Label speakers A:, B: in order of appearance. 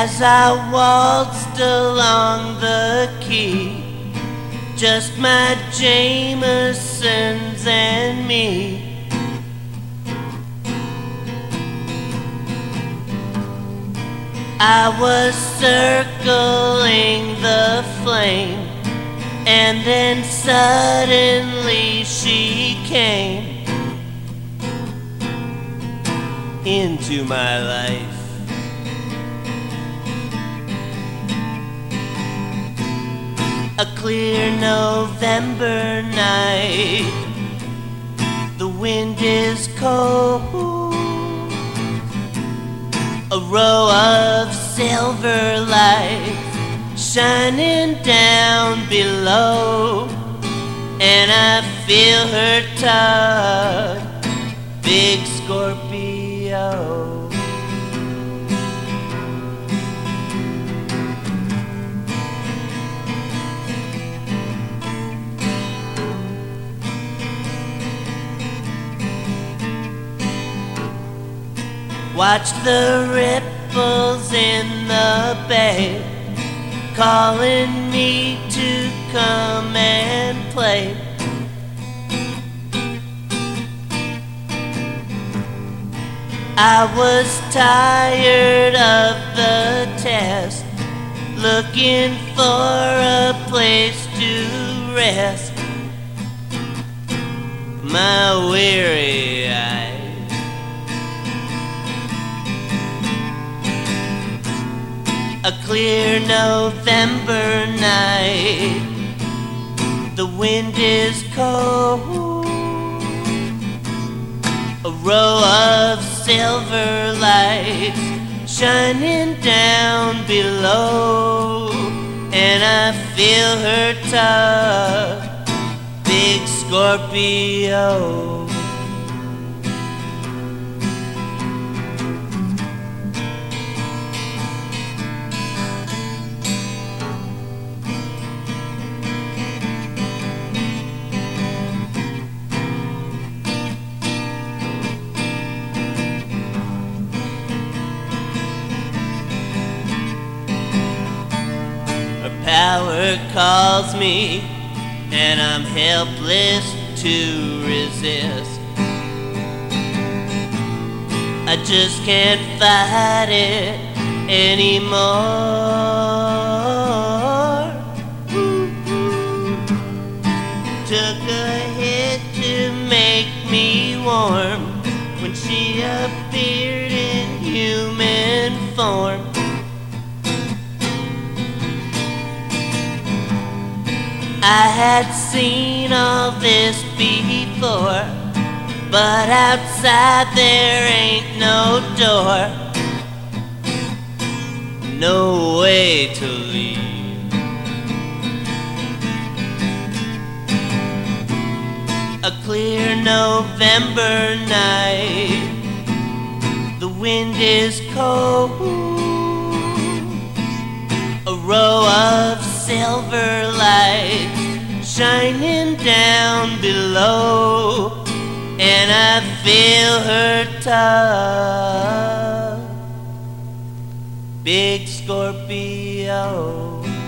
A: As I waltzed along the quay, just my Jamesons and me. I was circling the flame, and then suddenly she came into my life. A clear November night, the wind is cold, a row of silver lights shining down below, and I feel her tug, big Scorpio. Watch the ripples in the bay, calling me to come and play. I was tired of the test, looking for a place to rest my weary eyes. A clear November night, the wind is cold, a row of silver lights shining down below, and I feel her tug, big Scorpio. Power calls me, and I'm helpless to resist. I just can't fight it anymore. Took a hit to make me warm when she appeared in human form. I had seen all this before, but outside there ain't no door, no way to leave. A clear November night, the wind is cold, a row of silver lights shining down below, and I feel her tug, big Scorpio.